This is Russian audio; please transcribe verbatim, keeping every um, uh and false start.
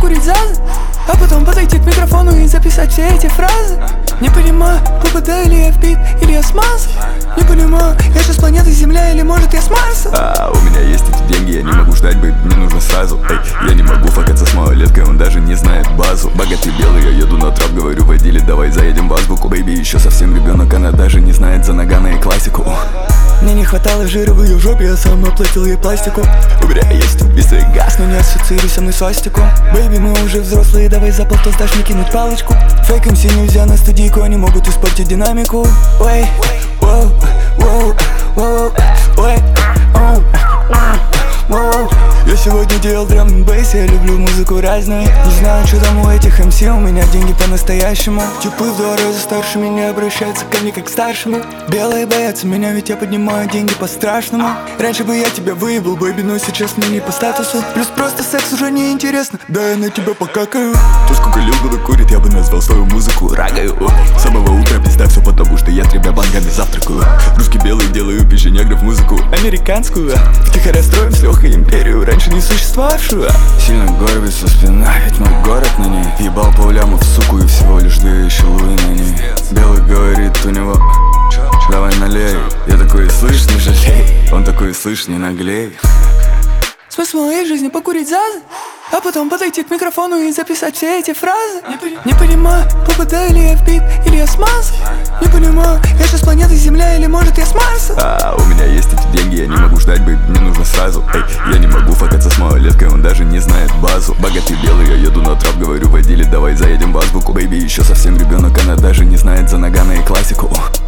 покурить зазы, а потом подойти к микрофону и записать все эти фразы. Не понимаю, попадаю ли я в бит или я с масок. Не понимаю, я же с планеты Земля или может я с Марса. А, у меня есть эти деньги, я не могу ждать, бэйб, мне нужно сразу. Эй, я не могу факаться с малолеткой, он даже не знает базу. Богатый белый, я еду на трап, говорю водили, давай заедем в азбуку. Бэйби еще совсем ребенок, она даже не знает за Нагана и классику. Мне не хватало жира в ее жопе, я сам оплатил ей пластику. У меня есть убийство и газ, но не ассоциируй со мной свастику. Бэйби, мы уже взрослые, давай за полтос дашь мне кинуть палочку. Фейк эм си нельзя на студийку, они могут испортить динамику. Ой, воу, воу, воу, ой, оу, воу. Я сегодня делал драм н бейс, я люблю музыку разную. Не знаю, что там у этих эм си, у меня деньги по-настоящему. Типы в два раза старше меня, обращаются ко мне как к старшему. Белые боятся меня, ведь я поднимаю деньги по-страшному. Раньше бы я тебя выебал, бэйби, но сейчас мне не по статусу. Плюс просто секс уже не интересно, да я на тебя покакаю. То, сколько Лил Буда курит, я бы назвал свою музыку рагаю. С самого утра пизда все потому, что я тремя бангами завтракаю. Русский белый делаю печенегров музыку американскую. Тихо расстроим с Лехой империю, раньше не существовавшую. Сильно горбится спина, ведь мой город на ней. Ебал полляма в суку и всего лишь две еще луи на ней. Белый говорит у него: давай налей. Я такой: слышь, не жалей. Он такой: слышь, не наглей. Смысл моей жизни покурить зазы, а потом подойти к микрофону и записать все эти фразы. Не, не понимаю, попадаю ли я в бит или я с масок. Не понимаю, я же с планеты Земля или может я с Марса. А, у меня есть эти деньги, я не могу ждать, бэйб, мне нужно сразу. Эй, я не могу факаться с малолеткой, он даже не знает базу. Богатый белый, я еду на трап, говорю водили, давай заедем в азбуку. Бэйби еще совсем ребенок, она даже не знает за Нагана и классику.